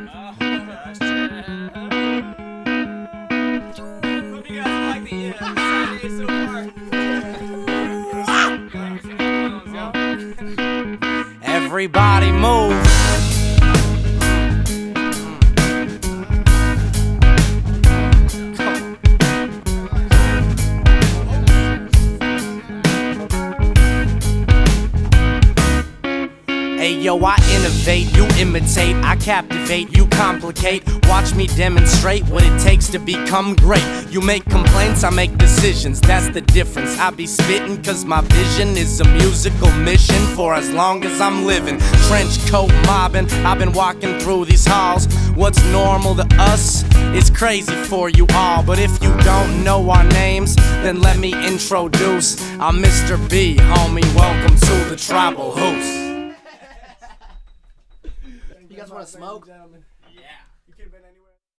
Oh gosh. Hope you guys like the Saturday so far. Everybody move. Hey yo, I innovate, you imitate, I captivate, you complicate. Watch me demonstrate what it takes to become great. You make complaints, I make decisions, that's the difference. I be spittin' cause my vision is a musical mission for as long as I'm living. Trench coat mobbing, I've been walking through these halls. What's normal to us is crazy for you all. But if you don't know our names, then let me introduce. I'm Mr. B, homie, welcome to the Tribal Hoose. You guys want to smoke? Yeah. You could have been anywhere.